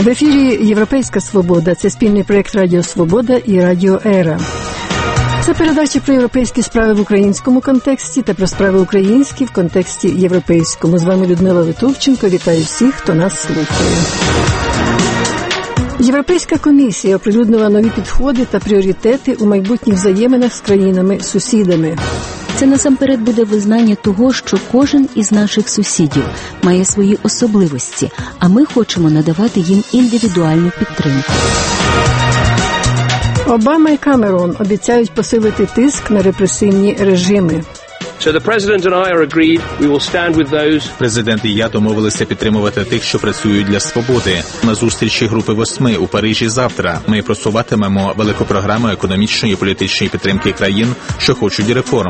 В ефірі «Європейська свобода» – це спільний проєкт Радіо Свобода і Радіо Ера. Це передача про європейські справи в українському контексті та про справи українські в контексті європейському. З вами Людмила Литовченко. Вітаю всіх, хто нас слухає. Європейська комісія оприлюднила нові підходи та пріоритети у майбутніх взаєминах з країнами-сусідами. Це насамперед буде визнання того, що кожен із наших сусідів має свої особливості, а ми хочемо надавати їм індивідуальну підтримку. Обама і Камерон обіцяють посилити тиск на репресивні режими. Президент і я домовилися підтримувати тих, що працюють для свободи. На зустрічі групи 8 у Парижі завтра ми просуватимемо велику програму економічної і політичної підтримки країн, що хочуть реформ.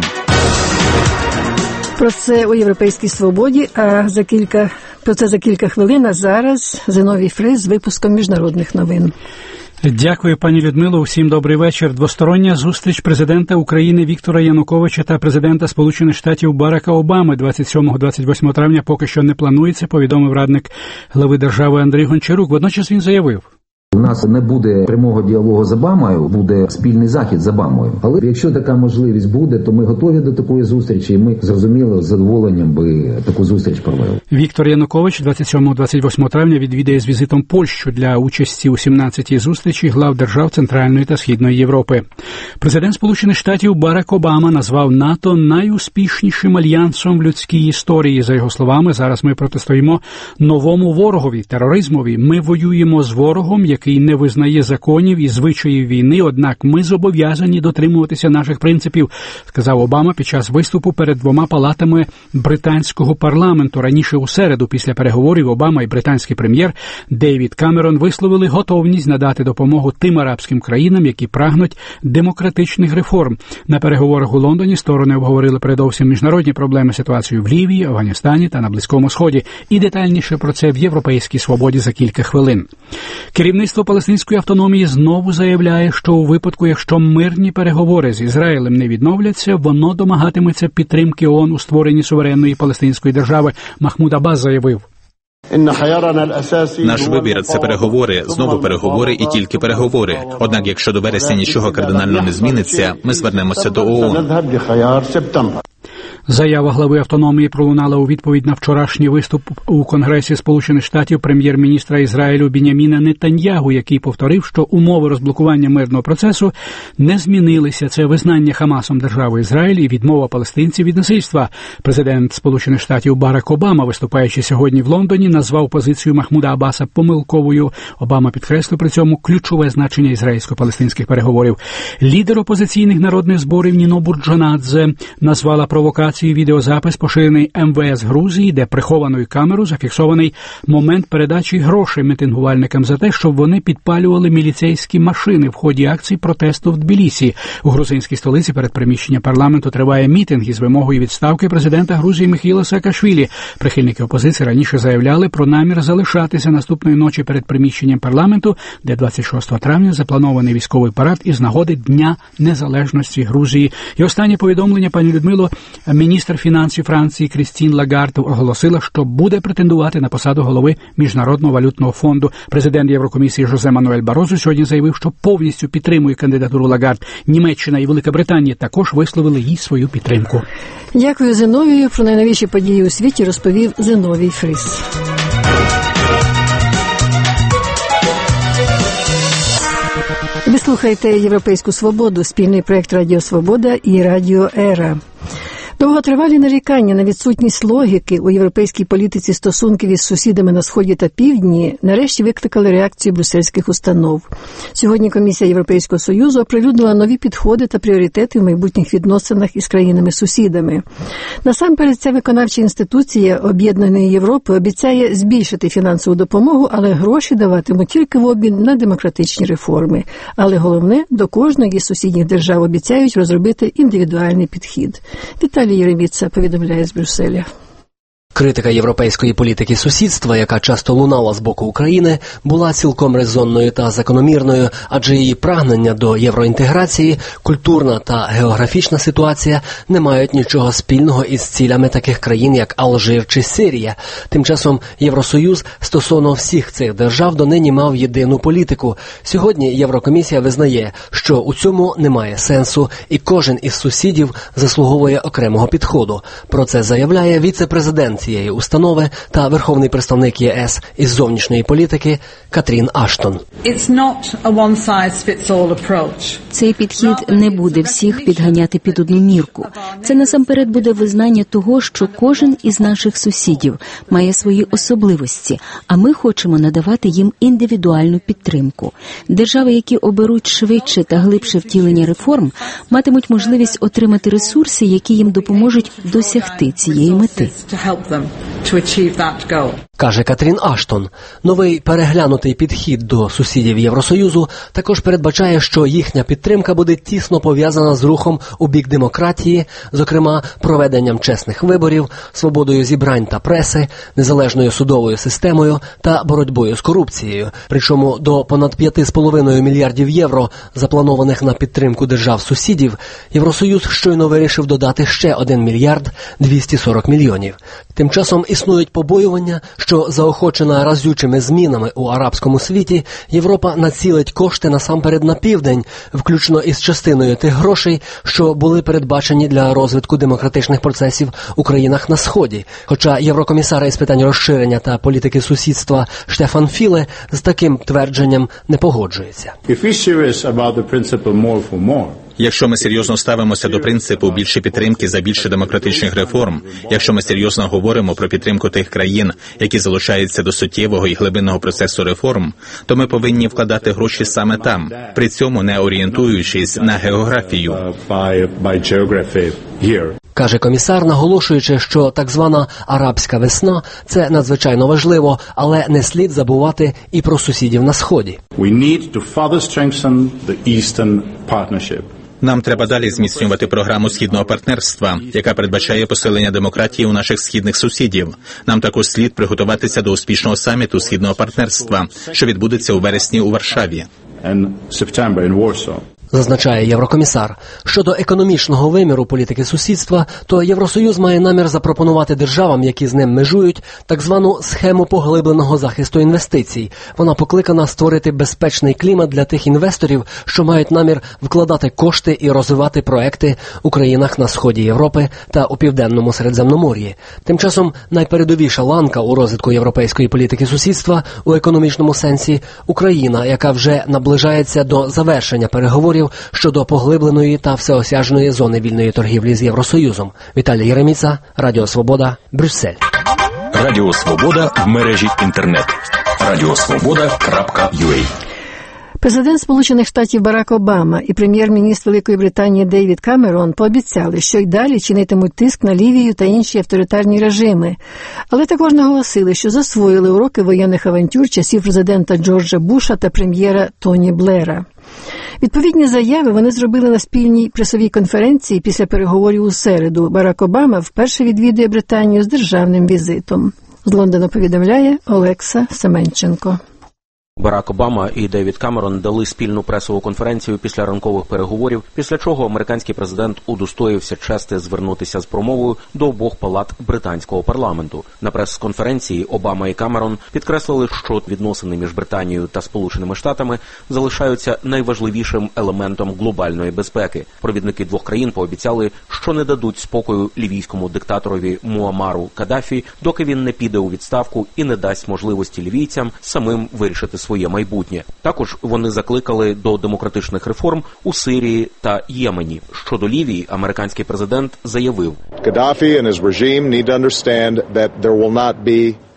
Про це у «Європейській свободі», про це за кілька хвилин, а зараз Зиновій Фрис з випуском міжнародних новин. Дякую, пані Людмило. Усім добрий вечір. Двостороння зустріч президента України Віктора Януковича та президента Сполучених Штатів Барака Обами 27-28 травня поки що не планується, повідомив радник глави держави Андрій Гончарук. Водночас він заявив: у нас не буде прямого діалогу з Обамою, буде спільний захід з Обамою. Але якщо така можливість буде, то ми готові до такої зустрічі, і ми, зрозуміло, з задоволенням би таку зустріч провели. Віктор Янукович 27-28 травня відвідає з візитом Польщу для участі у 17-й зустрічі глав держав Центральної та Східної Європи. Президент Сполучених Штатів Барак Обама назвав НАТО найуспішнішим альянсом в людській історії. За його словами, зараз ми протистоїмо новому ворогові – тероризмові. Ми воюємо з ворогом, який не визнає законів і звичаїв війни, однак ми зобов'язані дотримуватися наших принципів, сказав Обама під час виступу перед двома палатами британського парламенту. Раніше у середу, після переговорів, Обама і британський прем'єр Девід Камерон висловили готовність надати допомогу тим арабським країнам, які прагнуть демократичних реформ. На переговорах у Лондоні сторони обговорили передовсім міжнародні проблеми, ситуацію в Лівії, Афганістані та на Близькому Сході. І детальніше про це в «Європейській свободі» за кілька хвилин. Керівництво палестинської автономії знову заявляє, що у випадку, якщо мирні переговори з Ізраїлем не відновляться, воно домагатиметься підтримки ООН у створенні суверенної палестинської держави. Махмуд Аббас заявив: наш вибір – це переговори, знову переговори і тільки переговори. Однак, якщо до вересня нічого кардинально не зміниться, ми звернемося до ООН. Заява глави автономії пролунала у відповідь на вчорашній виступ у Конгресі Сполучених Штатів прем'єр-міністра Ізраїлю Біньяміна Нетаньягу, який повторив, що умови розблокування мирного процесу не змінилися. Це визнання Хамасом держави Ізраїль і відмова палестинців від насильства. Президент Сполучених Штатів Барак Обама, виступаючи сьогодні в Лондоні, назвав позицію Махмуда Аббаса помилковою. Обама підкреслив при цьому ключове значення ізраїльсько-палестинських переговорів. Лідер опозиційних народних зборів Ніно Бурджонадзе назвала провокацію відеозапис, поширений МВС Грузії, де прихованою камерою зафіксований момент передачі грошей мітингувальникам за те, щоб вони підпалювали міліцейські машини в ході акції протесту в Тбілісі. У грузинській столиці перед приміщенням парламенту триває мітинг із вимогою відставки президента Грузії Міхаїла Саакашвілі. Прихильники опозиції раніше заявляли про намір залишатися наступної ночі перед приміщенням парламенту, де 26 травня запланований військовий парад із нагоди Дня Незалежності Грузії. І останнє повідомлення, пані Людмило: міністр фінансів Франції Крістін Лагард оголосила, що буде претендувати на посаду голови Міжнародного валютного фонду. Президент Єврокомісії Жозе Мануель Барозо сьогодні заявив, що повністю підтримує кандидатуру Лагард. Німеччина і Велика Британія також висловили їй свою підтримку. Дякую Зиновію. Про найновіші події у світі розповів Зиновій Фрис. Ви слухаєте «Європейську свободу», спільний проєкт Радіо Свобода і Радіо Ера. Довготривалі нарікання на відсутність логіки у європейській політиці стосунків із сусідами на Сході та Півдні нарешті викликали реакцію брюссельських установ. Сьогодні Комісія Європейського Союзу оприлюднила нові підходи та пріоритети в майбутніх відносинах із країнами-сусідами. Насамперед, ця виконавча інституція Об'єднаної Європи обіцяє збільшити фінансову допомогу, але гроші даватимуть тільки в обмін на демократичні реформи. Але головне, до кожної із сусідніх держав обіцяють розробити індивідуальний підхід. Віталій Єреміца повідомляє з Брюсселя. Критика європейської політики сусідства, яка часто лунала з боку України, була цілком резонною та закономірною, адже її прагнення до євроінтеграції, культурна та географічна ситуація не мають нічого спільного із цілями таких країн, як Алжир чи Сирія. Тим часом Євросоюз стосовно всіх цих держав донині мав єдину політику. Сьогодні Єврокомісія визнає, що у цьому немає сенсу, і кожен із сусідів заслуговує окремого підходу. Про це заявляє віце-президент цієї установи та верховний представник ЄС із зовнішньої політики Катрін Аштон. Цей підхід не буде всіх підганяти під одну мірку. Це насамперед буде визнання того, що кожен із наших сусідів має свої особливості, а ми хочемо надавати їм індивідуальну підтримку. Держави, які оберуть швидше та глибше втілення реформ, матимуть можливість отримати ресурси, які їм допоможуть досягти цієї мети. Каже Катрін Аштон. Новий переглянутий підхід до сусідів Євросоюзу також передбачає, що їхня підтримка буде тісно пов'язана з рухом у бік демократії, зокрема проведенням чесних виборів, свободою зібрань та преси, незалежною судовою системою та боротьбою з корупцією. Причому до понад 5,5 мільярдів євро, запланованих на підтримку держав-сусідів, Євросоюз щойно вирішив додати ще 1 мільярд 240 мільйонів. Тим часом існують побоювання, що заохочена разючими змінами у арабському світі, Європа націлить кошти насамперед на південь, включно із частиною тих грошей, що були передбачені для розвитку демократичних процесів у країнах на Сході. Хоча єврокомісар із питань розширення та політики сусідства Штефан Філе з таким твердженням не погоджується. Якщо ми серйозно ставимося до принципу більше підтримки за більше демократичних реформ, якщо ми серйозно говоримо про підтримку тих країн, які залучаються до суттєвого і глибинного процесу реформ, то ми повинні вкладати гроші саме там, при цьому не орієнтуючись на географію. Каже комісар, наголошуючи, що так звана «арабська весна» – це надзвичайно важливо, але не слід забувати і про сусідів на Сході. Нам треба далі зміцнювати програму Східного партнерства, яка передбачає посилення демократії у наших східних сусідів. Нам також слід приготуватися до успішного саміту Східного партнерства, що відбудеться у вересні у Варшаві. Зазначає єврокомісар. Щодо економічного виміру політики сусідства, то Євросоюз має намір запропонувати державам, які з ним межують, так звану схему поглибленого захисту інвестицій. Вона покликана створити безпечний клімат для тих інвесторів, що мають намір вкладати кошти і розвивати проекти у країнах на сході Європи та у Південному Середземномор'ї. Тим часом найпередовіша ланка у розвитку європейської політики сусідства у економічному сенсі – Україна, яка вже наближається до завершення переговорів щодо поглибленої та всеосяжної зони вільної торгівлі з Євросоюзом. Віталій Єреміца, Радіо Свобода, Брюссель. Радіо Свобода в мережі інтернет. radiosvoboda.ua. Президент Сполучених Штатів Барак Обама і прем'єр-міністр Великої Британії Дейвід Камерон пообіцяли, що й далі чинитимуть тиск на Лівію та інші авторитарні режими. Але також наголосили, що засвоїли уроки воєнних авантюр часів президента Джорджа Буша та прем'єра Тоні Блера. Відповідні заяви вони зробили на спільній пресовій конференції після переговорів у середу. Барак Обама вперше відвідує Британію з державним візитом. З Лондона повідомляє Олекса Семенченко. Барак Обама і Дейвід Камерон дали спільну пресову конференцію після ранкових переговорів, після чого американський президент удостоївся чести звернутися з промовою до обох палат британського парламенту. На прес-конференції Обама і Камерон підкреслили, що відносини між Британією та Сполученими Штатами залишаються найважливішим елементом глобальної безпеки. Провідники двох країн пообіцяли, що не дадуть спокою лівійському диктаторові Муамару Каддафі, доки він не піде у відставку і не дасть можливості лівійцям самим вирішити своє майбутнє. Також вони закликали до демократичних реформ у Сирії та Ємені. Щодо Лівії, американський президент заявив: Gaddafi and his regime need to understand that there will not be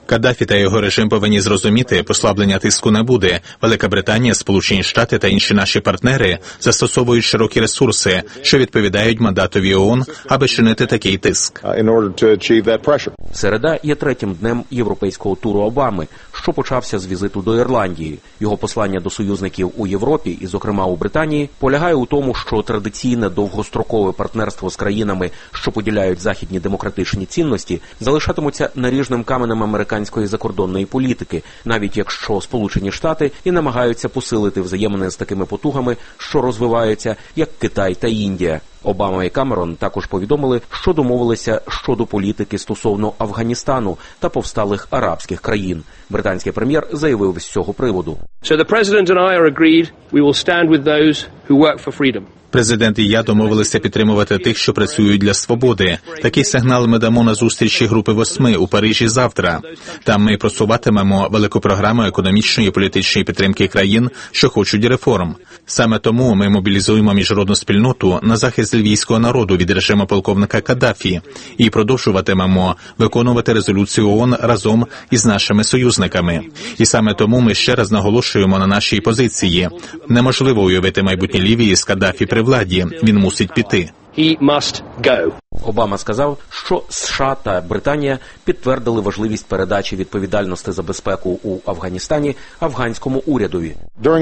Каддафі та його режим повинні зрозуміти, послаблення тиску не буде. Велика Британія, Сполучені Штати та інші наші партнери застосовують широкі ресурси, що відповідають мандатові ООН, аби чинити такий тиск. Середа є третім днем європейського туру Обами, що почався з візиту до Ірландії. Його послання до союзників у Європі, і зокрема у Британії, полягає у тому, що традиційне довгострокове партнерство з країнами, що поділяють західні демократичні цінності, залишатимуться наріжним каменем американської закордонної політики, навіть якщо Сполучені Штати і намагаються посилити взаємини з такими потугами, що розвиваються, як Китай та Індія. Обама і Камерон також повідомили, що домовилися щодо політики стосовно Афганістану та повсталих арабських країн. Британський прем'єр заявив з цього приводу. So the president and I are agreed we will stand with those who work for freedom. Президент і я домовилися підтримувати тих, що працюють для свободи. Такий сигнал ми дамо на зустрічі Групи 8 у Парижі завтра. Там ми просуватимемо велику програму економічної і політичної підтримки країн, що хочуть реформ. Саме тому ми мобілізуємо міжнародну спільноту на захист лівійського народу від режиму полковника Каддафі і продовжуватимемо виконувати резолюцію ООН разом із нашими союзниками. І саме тому ми ще раз наголошуємо на нашій позиції. Неможливо уявити майбутнє Лівії з Каддафі при владі. Він мусить піти. He must go. Обама сказав, що США та Британія підтвердили важливість передачі відповідальності за безпеку у Афганістані афганському урядові.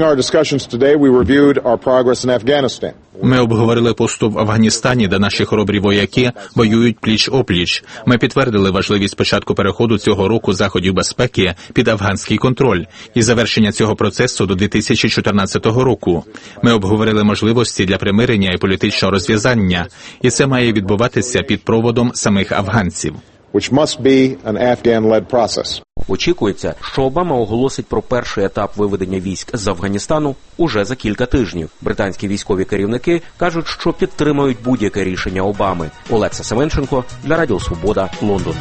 Ми обговорили поступ в Афганістані, де наші хоробрі вояки воюють пліч-опліч. Ми підтвердили важливість початку переходу цього року заходів безпеки під афганський контроль і завершення цього процесу до 2014 року. Ми обговорили можливості для примирення і політичного розв'язання, і це має відбуватися під проводом самих афганців. Очікується, що Обама оголосить про перший етап виведення військ з Афганістану уже за кілька тижнів. Британські військові керівники кажуть, що підтримують будь-яке рішення Обами. Олекса Семенченко для Радіо Свобода, Лондон.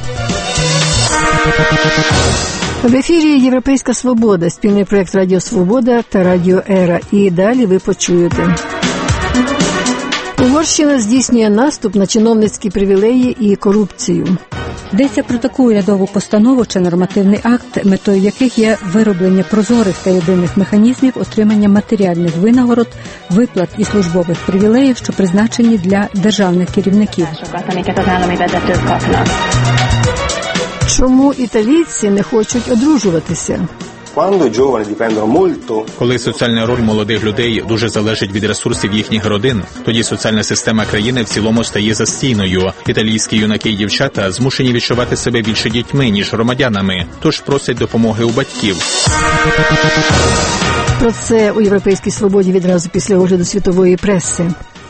В ефірі «Європейська свобода», спільний проєкт Радіо Свобода та Радіо Ера. І далі ви почуєте. Угорщина здійснює наступ на чиновницькі привілеї і корупцію. Йдеться про таку урядову постанову чи нормативний акт, метою яких є вироблення прозорих та єдиних механізмів отримання матеріальних винагород, виплат і службових привілеїв, що призначені для державних керівників. Чому італійці не хочуть одружуватися? Коли соціальна роль молодих людей дуже залежить від ресурсів їхніх родин, тоді соціальна система країни в цілому стає застійною. Італійські юнаки і дівчата змушені відчувати себе більше дітьми, ніж громадянами, тож просять допомоги у батьків. Про це у «Європейській свободі» відразу після огляду світової преси.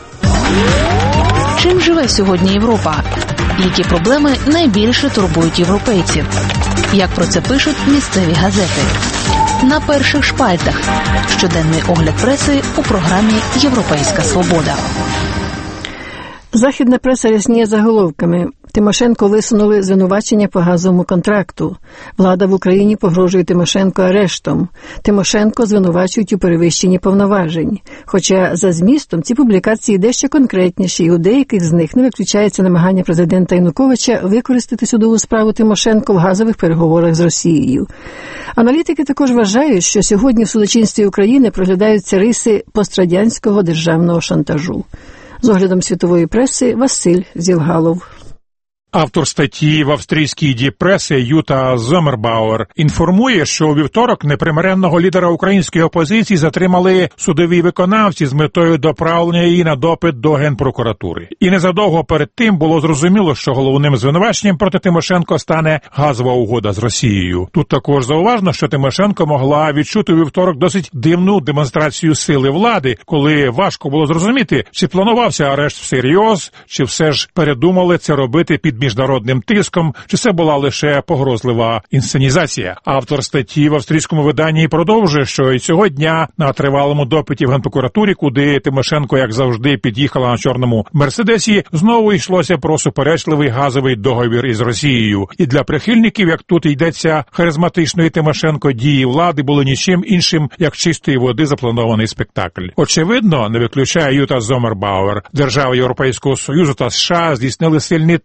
Чим живе сьогодні Європа? Які проблеми найбільше турбують європейців? Як про це пишуть місцеві газети? На перших шпальтах. Щоденний огляд преси у програмі «Європейська свобода». Західна преса рясніє заголовками. Тимошенко висунули звинувачення по газовому контракту. Влада в Україні погрожує Тимошенко арештом. Тимошенко звинувачують у перевищенні повноважень. Хоча за змістом ці публікації дещо конкретніші, і у деяких з них не виключається намагання президента Януковича використати судову справу Тимошенко в газових переговорах з Росією. Аналітики також вважають, що сьогодні в судочинстві України проглядаються риси пострадянського державного шантажу. З оглядом світової преси Василь Зілгалов. Автор статті в австрійській діпреси Юта Зомербауер інформує, що у вівторок непримиренного лідера української опозиції затримали судові виконавці з метою доправлення її на допит до Генпрокуратури. І незадовго перед тим було зрозуміло, що головним звинуваченням проти Тимошенко стане газова угода з Росією. Тут також зауважно, що Тимошенко могла відчути у вівторок досить дивну демонстрацію сили влади, коли важко було зрозуміти, чи планувався арешт всерйоз, чи все ж передумали це робити під міжнародним тиском, чи це була лише погрозлива інсценізація. Автор статті в австрійському виданні продовжує, що і цього дня на тривалому допиті в Генпрокуратурі, куди Тимошенко, як завжди, під'їхала на чорному Мерседесі, знову йшлося про суперечливий газовий договір із Росією. І для прихильників, як тут йдеться, харизматичної Тимошенко дії влади були нічим іншим, як чистої води запланований спектакль. Очевидно, не виключає Юта Зомербауер, держави Європейського Союзу та США здійснили сильний тиск,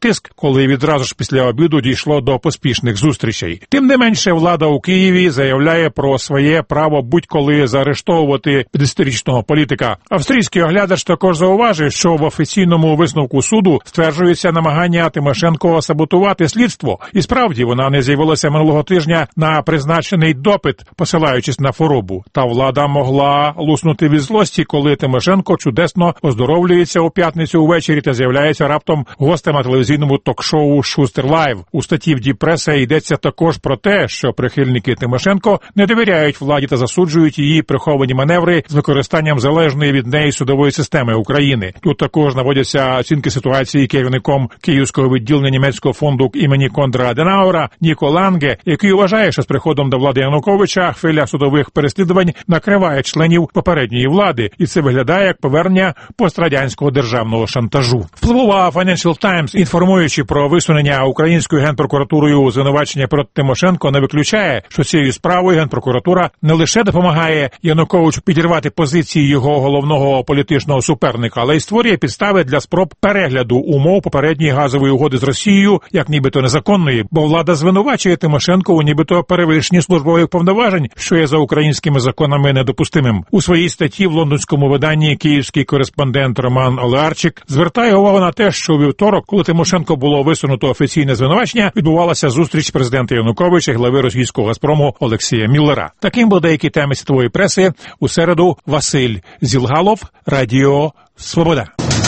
коли відразу ж після обіду дійшло до поспішних зустрічей. Тим не менше, влада у Києві заявляє про своє право будь-коли заарештовувати 50-річного політика. Австрійський оглядач також зауважив, що в офіційному висновку суду стверджується намагання Тимошенко саботувати слідство. І справді, вона не з'явилася минулого тижня на призначений допит, посилаючись на хворобу. Та влада могла луснути від злості, коли Тимошенко чудесно оздоровлюється у п'ятницю увечері та з'являється раптом гостем на телевізійному ток-шоу «Шустер Лайв». У статті в Діпреса йдеться також про те, що прихильники Тимошенко не довіряють владі та засуджують її приховані маневри з використанням залежної від неї судової системи України. Тут також наводяться оцінки ситуації керівником Київського відділення німецького фонду імені Конрада Аденауера Ніко Ланге, який вважає, що з приходом до влади Януковича хвиля судових переслідувань накриває членів попередньої влади, і це виглядає як повернення пострадянського державного шантажу. Впливова Financial Times, інформуючи про висунення українською генпрокуратурою звинувачення проти Тимошенко, не виключає, що цією справою генпрокуратура не лише допомагає Януковичу підірвати позиції його головного політичного суперника, але й створює підстави для спроб перегляду умов попередньої газової угоди з Росією, як нібито незаконної, бо влада звинувачує Тимошенко у нібито перевищенні службових повноважень, що є за українськими законами недопустимим. У своїй статті в лондонському виданні київський кореспондент Роман Олеарчик звертає увагу на те, що у вівторок, коли Тимошенко було висунуто офіційне звинувачення, відбувалася зустріч президента Януковича і глави російського «Газпрому» Олексія Міллера. Таким були деякі теми світової преси. У середу Василь Зілгалов, Радіо Свобода.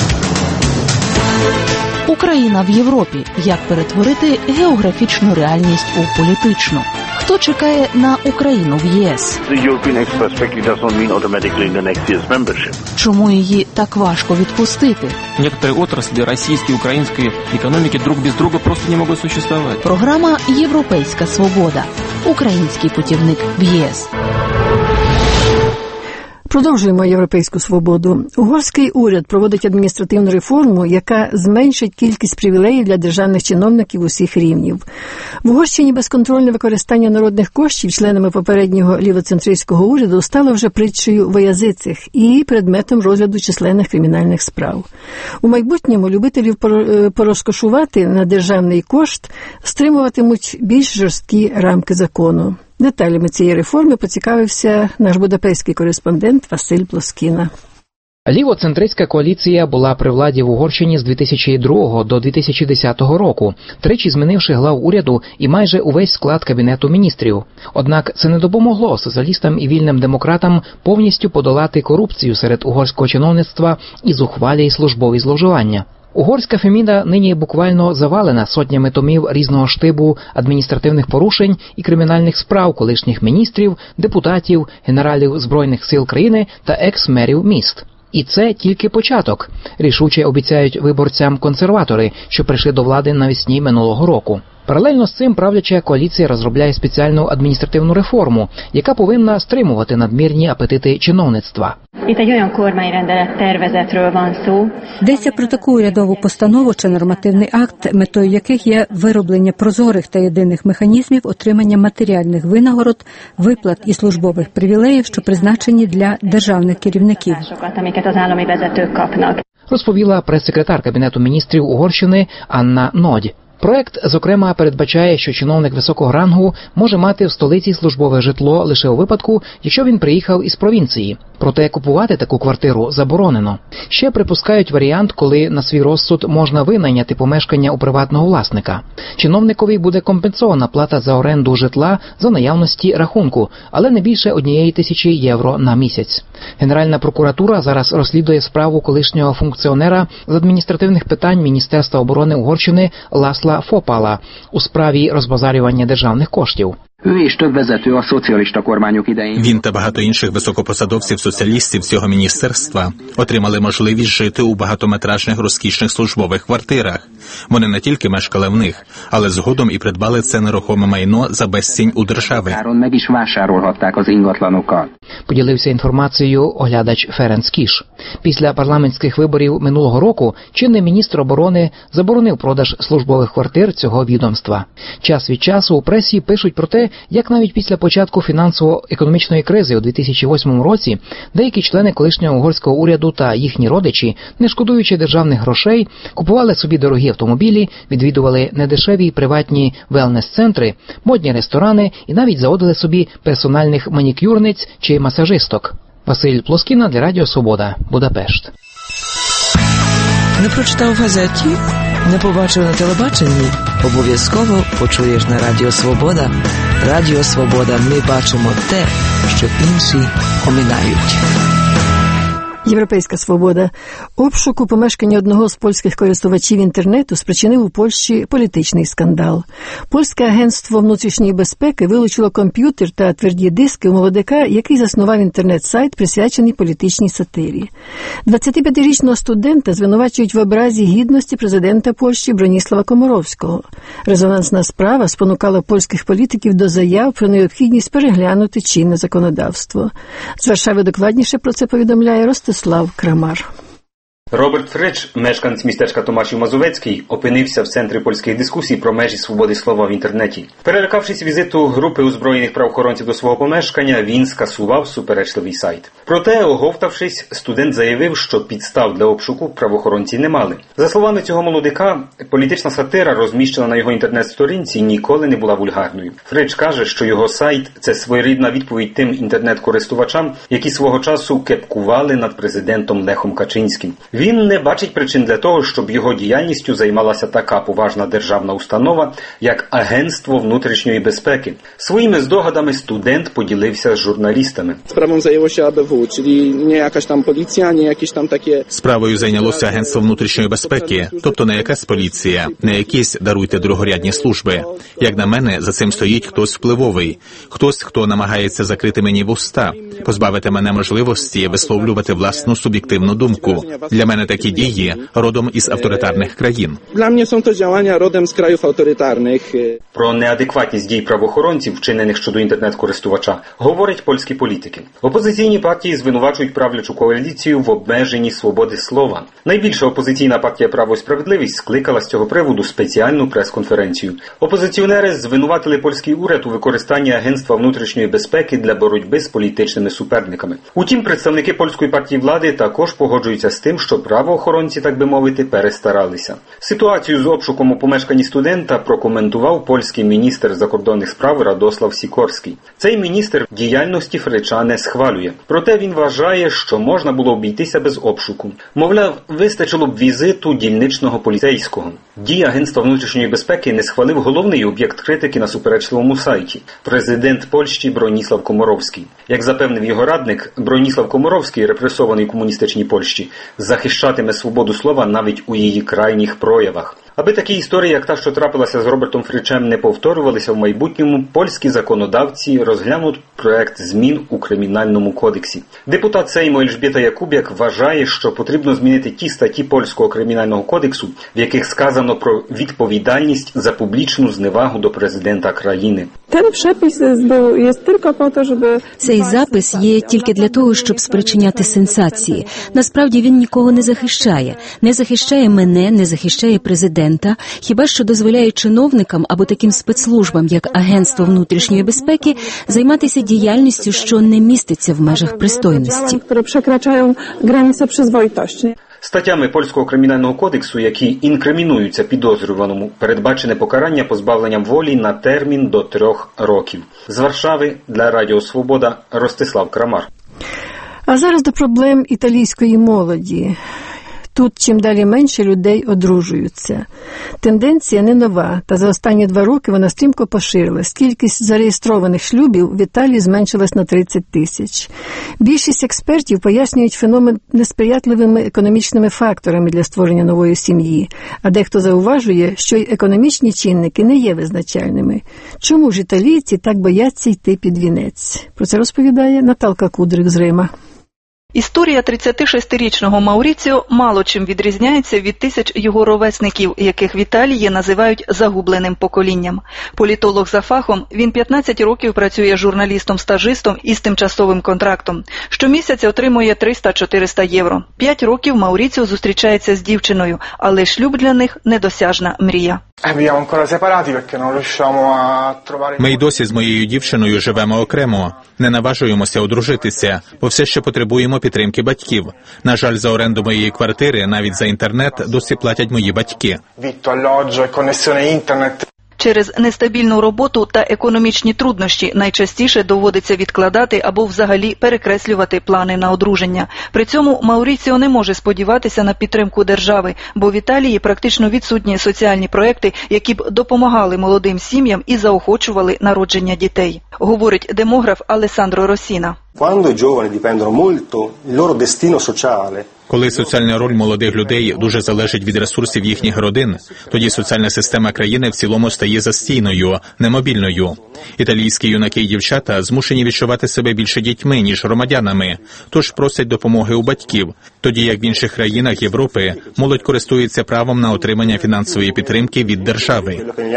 Україна в Європі. Як перетворити географічну реальність у політичну? Хто чекає на Україну в ЄС? Чому її так важко відпустити? Некоторые отрасли российской и украинской экономики друг без друга просто не могут существовать. Програма «Європейська свобода». Український путівник в ЄС. Продовжуємо європейську свободу. Угорський уряд проводить адміністративну реформу, яка зменшить кількість привілеїв для державних чиновників усіх рівнів. В Угорщині безконтрольне використання народних коштів членами попереднього лівоцентристського уряду стало вже притчею воязицих і предметом розгляду численних кримінальних справ. У майбутньому любителів порозкошувати на державний кошт стримуватимуть більш жорсткі рамки закону. Деталями цієї реформи поцікавився наш будапештський кореспондент Василь Плоскіна. Лівоцентристська коаліція була при владі в Угорщині з 2002 до 2010 року, тричі змінивши глав уряду і майже увесь склад Кабінету міністрів. Однак це не допомогло соціалістам і вільним демократам повністю подолати корупцію серед угорського чиновництва і зухвалі службові зловживання. Угорська Феміда нині буквально завалена сотнями томів різного штибу адміністративних порушень і кримінальних справ колишніх міністрів, депутатів, генералів Збройних сил країни та екс-мерів міст. І це тільки початок, рішуче обіцяють виборцям консерватори, що прийшли до влади навесні минулого року. Паралельно з цим правляча коаліція розробляє спеціальну адміністративну реформу, яка повинна стримувати надмірні апетити чиновництва. Йдеться про таку урядову постанову чи нормативний акт, метою яких є вироблення прозорих та єдиних механізмів отримання матеріальних винагород, виплат і службових привілеїв, що призначені для державних керівників. Розповіла прес-секретар Кабінету міністрів Угорщини Анна Нодь. Проект, зокрема, передбачає, що чиновник високого рангу може мати в столиці службове житло лише у випадку, якщо він приїхав із провінції. Проте купувати таку квартиру заборонено. Ще припускають варіант, коли на свій розсуд можна винайняти помешкання у приватного власника. Чиновникові буде компенсована плата за оренду житла за наявності рахунку, але не більше 1000 євро на місяць. Генеральна прокуратура зараз розслідує справу колишнього функціонера з адміністративних питань Міністерства оборони Угорщини Ласла Фопала у справі розбазарювання державних коштів. Він та багато інших високопосадовців соціалістів цього міністерства отримали можливість жити у багатометражних розкішних службових квартирах. Вони не тільки мешкали в них, але згодом і придбали це нерухоме майно за безцінь у держави. Поділився інформацією оглядач Ференц Кіш. Після парламентських виборів минулого року чинний міністр оборони заборонив продаж службових квартир цього відомства. Час від часу у пресі пишуть про те, як навіть після початку фінансово-економічної кризи у 2008 році деякі члени колишнього угорського уряду та їхні родичі, не шкодуючи державних грошей, купували собі дорогі автомобілі, відвідували недешеві приватні велнес-центри, модні ресторани і навіть заводили собі персональних манікюрниць чи масажисток. Василь Плоскіна для Радіо Свобода, Будапешт. Не прочитав в газеті? Не побачив на телебаченні? Обов'язково почуєш на Радіо Свобода. Радіо Свобода. Ми бачимо те, що інші оминають. Європейська свобода. Обшук у помешканні одного з польських користувачів інтернету спричинив у Польщі політичний скандал. Польське агентство внутрішньої безпеки вилучило комп'ютер та тверді диски у молодика, який заснував інтернет-сайт, присвячений політичній сатирі. 25-річного студента звинувачують в образі гідності президента Польщі Броніслава Комаровського. Резонансна справа спонукала польських політиків до заяв про необхідність переглянути чинне законодавство. З Варшави докладніше про це повідомляє Ростислав Крамар. Роберт Фрич, мешканець містечка Томашів-Мазовецький, опинився в центрі польських дискусій про межі свободи слова в інтернеті. Перелякавшись візиту групи озброєних правоохоронців до свого помешкання, він скасував суперечливий сайт. Проте, оговтавшись, студент заявив, що підстав для обшуку правоохоронці не мали. За словами цього молодика, політична сатира, розміщена на його інтернет-сторінці, ніколи не була вульгарною. Фрич каже, що його сайт – це своєрідна відповідь тим інтернет-користувачам, які свого часу кепкували над президентом Лехом Качинським. Він не бачить причин для того, щоб його діяльністю займалася така поважна державна установа, як Агентство внутрішньої безпеки. Своїми здогадами студент поділився з журналістами. Справою зайнялося АБВ, czyli не якась там поліція, не якісь там такі... Справою зайнялося Агентство внутрішньої безпеки, тобто не якась поліція, не якісь, даруйте, другорядні служби. Як на мене, за цим стоїть хтось впливовий, хтось, хто намагається закрити мені вуста, позбавити мене можливості висловлювати власну суб'єктивну думку. Для мене такі дії родом із авторитарних країн. Для мене są to działania rodem z krajów autorytarnych. Про неадекватність дій правоохоронців, вчинених щодо інтернет-користувача, говорять польські політики. Опозиційні партії звинувачують правлячу коаліцію в обмеженні свободи слова. Найбільша опозиційна партія «Право і справедливість» скликала з цього приводу спеціальну прес-конференцію. Опозиціонери звинуватили польський уряд у використанні Агентства внутрішньої безпеки для боротьби з політичними суперниками. Утім, представники польської партії влади також погоджуються з тим, що правоохоронці, так би мовити, перестаралися. Ситуацію з обшуком у помешканні студента прокоментував польський міністр закордонних справ Радослав Сікорський. Цей міністр діяльності Фрича не схвалює. Проте він вважає, що можна було обійтися без обшуку. Мовляв, вистачило б візиту дільничного поліцейського. Дії Агентства внутрішньої безпеки не схвалив головний об'єкт критики на суперечливому сайті – президент Польщі Броніслав Комаровський. Як запевнив його радник, Броніслав Комаровський, репресований в комуністичній Польщі, захищатиме свободу слова навіть у її крайніх проявах. Аби такі історії, як та, що трапилася з Робертом Фричем, не повторювалися в майбутньому, польські законодавці розглянуть проект змін у Кримінальному кодексі. Депутат Сейму Ельжбєта Якубяк вважає, що потрібно змінити ті статті польського Кримінального кодексу, в яких сказано про відповідальність за публічну зневагу до президента країни. Цей запис є тільки для того, щоб спричиняти сенсації. Насправді він нікого не захищає. Не захищає мене, не захищає президента, хіба що дозволяє чиновникам або таким спецслужбам, як Агентство внутрішньої безпеки, займатися діяльністю, що не міститься в межах пристойності. Статтями польського Кримінального кодексу, які інкримінуються підозрюваному, передбачене покарання позбавленням волі на термін до 3 років. З Варшави для Радіо Свобода Ростислав Крамар. А зараз до проблем італійської молоді. Тут чим далі менше людей одружуються. Тенденція не нова, та за останні 2 роки вона стрімко поширилась. Кількість зареєстрованих шлюбів в Італії зменшилась на 30 тисяч. Більшість експертів пояснюють феномен несприятливими економічними факторами для створення нової сім'ї, а дехто зауважує, що й економічні чинники не є визначальними. Чому ж італійці так бояться йти під вінець? Про це розповідає Наталка Кудрик з Рима. Історія 36-річного Мауріціо мало чим відрізняється від тисяч його ровесників, яких в Італії називають загубленим поколінням. Політолог за фахом, він 15 років працює журналістом-стажистом із тимчасовим контрактом. Щомісяця отримує 300-400 євро. 5 років Мауріціо зустрічається з дівчиною, але шлюб для них – недосяжна мрія. Ми й досі з моєю дівчиною живемо окремо. Не наважуємося одружитися, бо все ще потребуємо підтримки батьків. На жаль, за оренду моєї квартири, навіть за інтернет, досі платять мої батьки. Через нестабільну роботу та економічні труднощі найчастіше доводиться відкладати або взагалі перекреслювати плани на одруження. При цьому Мауріціо не може сподіватися на підтримку держави, бо в Італії практично відсутні соціальні проекти, які б допомагали молодим сім'ям і заохочували народження дітей, говорить демограф Алессандро Росіна. Коли соціальна роль молодих людей дуже залежить від ресурсів їхніх родин, тоді соціальна система країни в цілому стає застійною, немобільною. Італійські юнаки і дівчата змушені відчувати себе більше дітьми, ніж громадянами, тож просять допомоги у батьків. Тоді як в інших країнах Європи молодь користується правом на отримання фінансової підтримки від держави.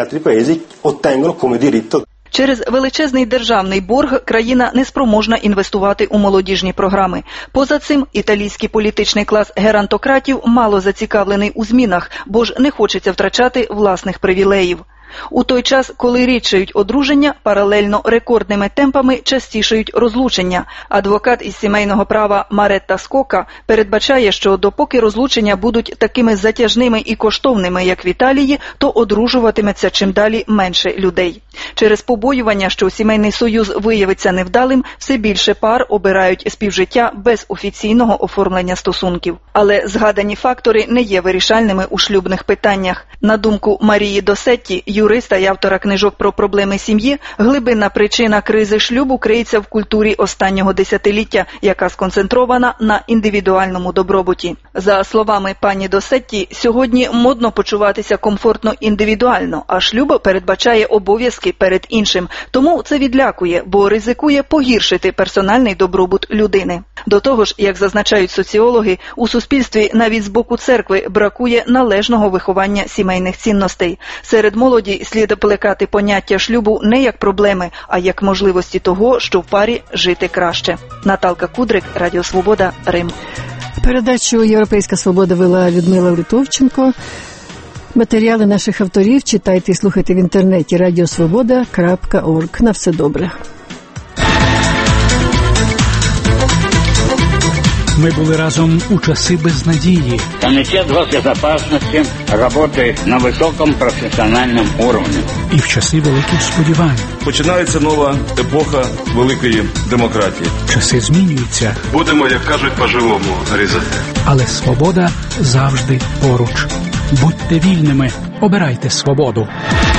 Через величезний державний борг країна не спроможна інвестувати у молодіжні програми. Поза цим, італійський політичний клас геронтократів мало зацікавлений у змінах, бо ж не хочеться втрачати власних привілеїв. У той час, коли рідшають одруження, паралельно рекордними темпами частішають розлучення. Адвокат із сімейного права Маретта Скока передбачає, що допоки розлучення будуть такими затяжними і коштовними, як в Італії, то одружуватиметься чим далі менше людей. Через побоювання, що сімейний союз виявиться невдалим, все більше пар обирають співжиття без офіційного оформлення стосунків. Але згадані фактори не є вирішальними у шлюбних питаннях. На думку Марії Досетті, юриста і автора книжок про проблеми сім'ї, глибинна причина кризи шлюбу криється в культурі останнього десятиліття, яка сконцентрована на індивідуальному добробуті. За словами пані Досетті, сьогодні модно почуватися комфортно індивідуально, а шлюб передбачає обов'язки перед іншим. Тому це відлякує, бо ризикує погіршити персональний добробут людини. До того ж, як зазначають соціологи, у суспільстві навіть з боку церкви бракує належного виховання сімейних цінностей. Серед молоді слід плекати поняття шлюбу не як проблеми, а як можливості того, що в парі жити краще. Наталка Кудрик, Радіо Свобода, Рим. Передачу «Європейська свобода» вела Людмила Литовченко. Матеріали наших авторів читайте і слухайте в інтернеті radiosvoboda.org. На все добре. Ми були разом у часи безнадії. Комітет госбезопасности работает на високому професіональному уровні. І в часи великих сподівань. Починається нова епоха великої демократії. Часи змінюються. Будемо, як кажуть, по-живому різати. Але свобода завжди поруч. Будьте вільними, обирайте свободу.